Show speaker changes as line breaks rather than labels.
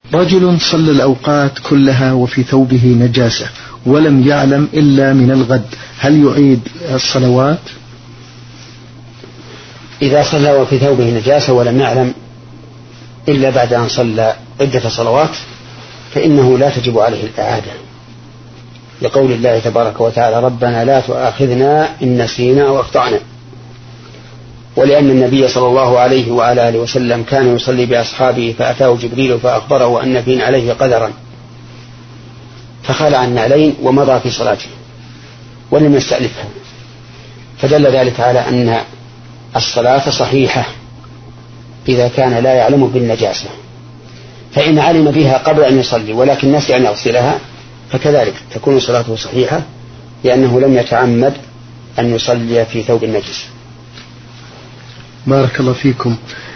رجل صلى الأوقات كلها وفي ثوبه نجاسة ولم يعلم إلا من الغد، هل يعيد الصلوات؟
إذا صلى وفي ثوبه نجاسة ولم يعلم إلا بعد أن صلى عدة صلوات فإنه لا تجب عليه الإعادة، لقول الله تبارك وتعالى ربنا لا تؤاخذنا إن نسينا أو أخطأنا، ولأن النبي صلى الله عليه وعلى آله وسلم كان يصلي بأصحابه فأتاه جبريل فأخبره أن في عليه قدرا فخلع النعلين ومضى في صلاته ولم يستألفها، فدل ذلك على أن الصلاة صحيحة إذا كان لا يعلم بالنجاسة، فإن علم بها قبل أن يصلي ولكن نسي أن يغسلها فكذلك تكون صلاته صحيحة لأنه لم يتعمد أن يصلي في ثوب النجس.
بارك الله فيكم.